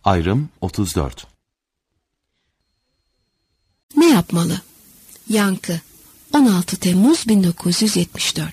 Ayrım 34. Ne yapmalı? Yankı 16 Temmuz 1974.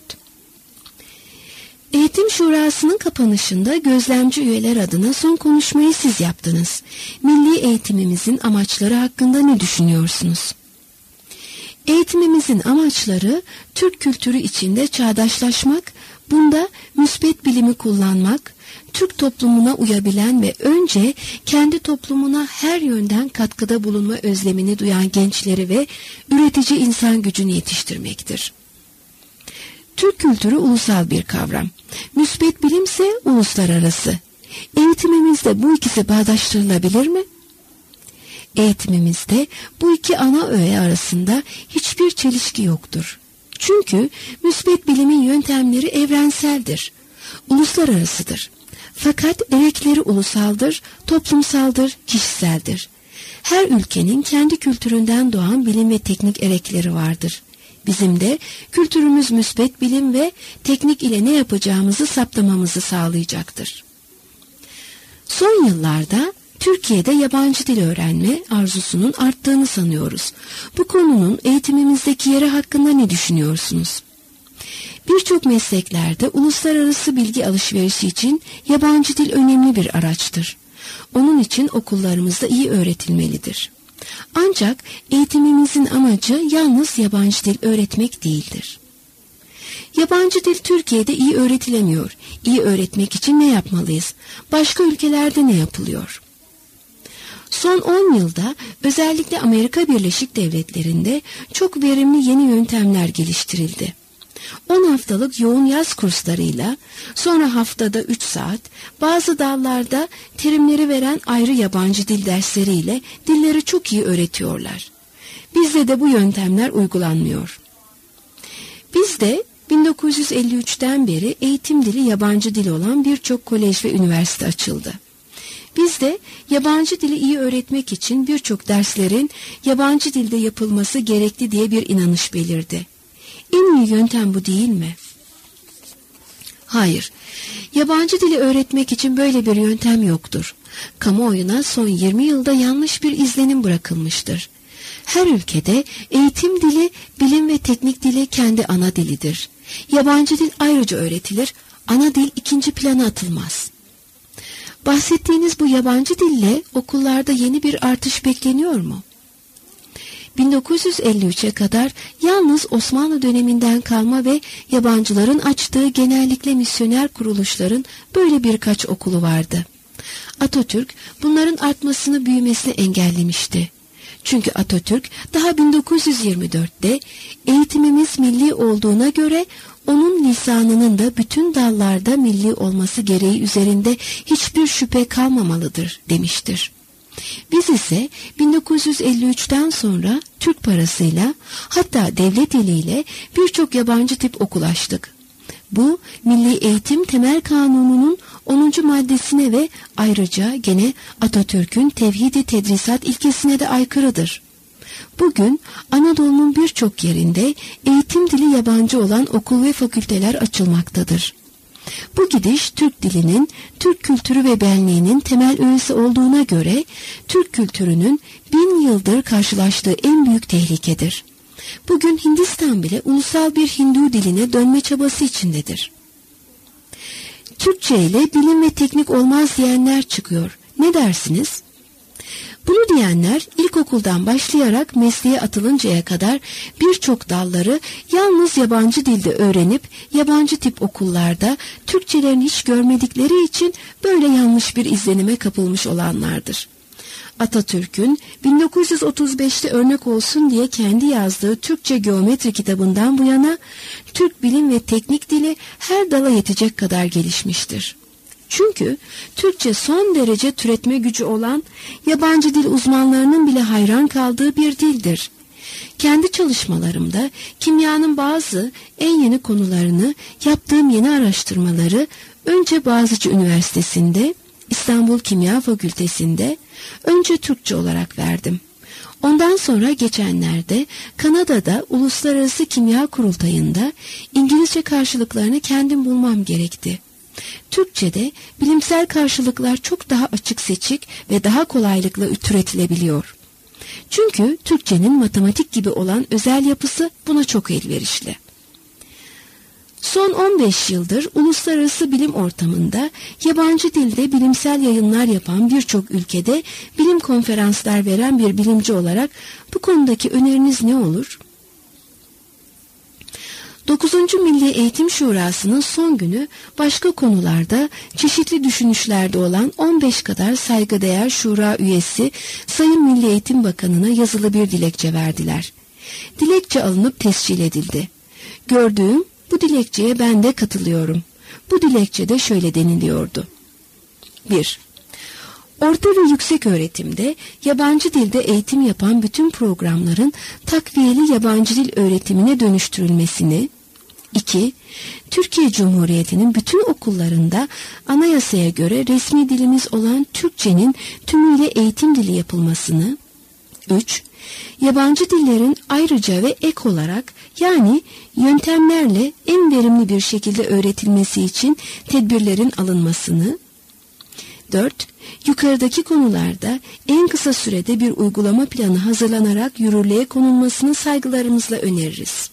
Eğitim Şurası'nın kapanışında gözlemci üyeler adına son konuşmayı siz yaptınız. Milli eğitimimizin amaçları hakkında ne düşünüyorsunuz? Eğitimimizin amaçları Türk kültürü içinde çağdaşlaşmak, bunda müspet bilimi kullanmak, Türk toplumuna uyabilen ve önce kendi toplumuna her yönden katkıda bulunma özlemini duyan gençleri ve üretici insan gücünü yetiştirmektir. Türk kültürü ulusal bir kavram. Müspet bilimse uluslararası. Eğitimimizde bu ikisi bağdaştırılabilir mi? Eğitimimizde bu iki ana öğe arasında hiçbir çelişki yoktur. Çünkü müspet bilimin yöntemleri evrenseldir, uluslararasıdır. Fakat erekleri ulusaldır, toplumsaldır, kişiseldir. Her ülkenin kendi kültüründen doğan bilim ve teknik erekleri vardır. Bizim de kültürümüz müspet bilim ve teknik ile ne yapacağımızı saptamamızı sağlayacaktır. Son yıllarda Türkiye'de yabancı dil öğrenme arzusunun arttığını sanıyoruz. Bu konunun eğitimimizdeki yeri hakkında ne düşünüyorsunuz? Birçok mesleklerde uluslararası bilgi alışverişi için yabancı dil önemli bir araçtır. Onun için okullarımızda iyi öğretilmelidir. Ancak eğitimimizin amacı yalnız yabancı dil öğretmek değildir. Yabancı dil Türkiye'de iyi öğretilemiyor. İyi öğretmek için ne yapmalıyız? Başka ülkelerde ne yapılıyor? Son 10 yılda özellikle Amerika Birleşik Devletleri'nde çok verimli yeni yöntemler geliştirildi. 10 haftalık yoğun yaz kurslarıyla, sonra haftada 3 saat, bazı dallarda terimleri veren ayrı yabancı dil dersleriyle dilleri çok iyi öğretiyorlar. Bizde de bu yöntemler uygulanmıyor. Bizde 1953'ten beri eğitim dili yabancı dil olan birçok kolej ve üniversite açıldı. Bizde yabancı dili iyi öğretmek için birçok derslerin yabancı dilde yapılması gerekli diye bir inanış belirdi. En iyi yöntem bu değil mi? Hayır, yabancı dili öğretmek için böyle bir yöntem yoktur. Kamuoyuna son 20 yılda yanlış bir izlenim bırakılmıştır. Her ülkede eğitim dili, bilim ve teknik dili kendi ana dilidir. Yabancı dil ayrıca öğretilir, ana dil ikinci plana atılmaz. Bahsettiğiniz bu yabancı dille okullarda yeni bir artış bekleniyor mu? 1953'e kadar yalnız Osmanlı döneminden kalma ve yabancıların açtığı genellikle misyoner kuruluşların böyle birkaç okulu vardı. Atatürk bunların artmasını, büyümesini engellemişti. Çünkü Atatürk daha 1924'te eğitimimiz milli olduğuna göre onun lisanının da bütün dallarda milli olması gereği üzerinde hiçbir şüphe kalmamalıdır demiştir. Biz ise 1953'ten sonra Türk parasıyla, hatta devlet eliyle birçok yabancı tip okul açtık. Bu Milli Eğitim Temel Kanunu'nun 10. maddesine ve ayrıca gene Atatürk'ün tevhid-i tedrisat ilkesine de aykırıdır. Bugün Anadolu'nun birçok yerinde eğitim dili yabancı olan okul ve fakülteler açılmaktadır. Bu gidiş Türk dilinin, Türk kültürü ve benliğinin temel öğesi olduğuna göre Türk kültürünün 1000 yıldır karşılaştığı en büyük tehlikedir. Bugün Hindistan bile ulusal bir Hindu diline dönme çabası içindedir. Türkçe ile bilim ve teknik olmaz diyenler çıkıyor. Ne dersiniz? Bunu diyenler ilkokuldan başlayarak mesleğe atılıncaya kadar birçok dalları yalnız yabancı dilde öğrenip yabancı tip okullarda Türkçelerini hiç görmedikleri için böyle yanlış bir izlenime kapılmış olanlardır. Atatürk'ün 1935'te örnek olsun diye kendi yazdığı Türkçe geometri kitabından bu yana Türk bilim ve teknik dili her dala yetecek kadar gelişmiştir. Çünkü Türkçe son derece türetme gücü olan yabancı dil uzmanlarının bile hayran kaldığı bir dildir. Kendi çalışmalarımda kimyanın bazı en yeni konularını, yaptığım yeni araştırmaları önce Boğaziçi Üniversitesi'nde, İstanbul Kimya Fakültesi'nde önce Türkçe olarak verdim. Ondan sonra geçenlerde Kanada'da Uluslararası Kimya Kurultayı'nda İngilizce karşılıklarını kendim bulmam gerekti. Türkçe'de bilimsel karşılıklar çok daha açık seçik ve daha kolaylıkla türetilebiliyor. Çünkü Türkçenin matematik gibi olan özel yapısı buna çok elverişli. Son 15 yıldır uluslararası bilim ortamında yabancı dilde bilimsel yayınlar yapan birçok ülkede bilim konferanslar veren bir bilimci olarak bu konudaki öneriniz ne olur? 9. Milli Eğitim Şurası'nın son günü başka konularda çeşitli düşünüşlerde olan 15 kadar saygıdeğer şura üyesi Sayın Milli Eğitim Bakanı'na yazılı bir dilekçe verdiler. Dilekçe alınıp tescil edildi. Gördüğüm bu dilekçeye ben de katılıyorum. Bu dilekçede şöyle deniliyordu. 1. Orta ve yüksek öğretimde yabancı dilde eğitim yapan bütün programların takviyeli yabancı dil öğretimine dönüştürülmesini. 2. Türkiye Cumhuriyeti'nin bütün okullarında anayasaya göre resmi dilimiz olan Türkçenin tümüyle eğitim dili yapılmasını. 3. Yabancı dillerin ayrıca ve ek olarak yani yöntemlerle en verimli bir şekilde öğretilmesi için tedbirlerin alınmasını. 4. Yukarıdaki konularda en kısa sürede bir uygulama planı hazırlanarak yürürlüğe konulmasını saygılarımızla öneririz.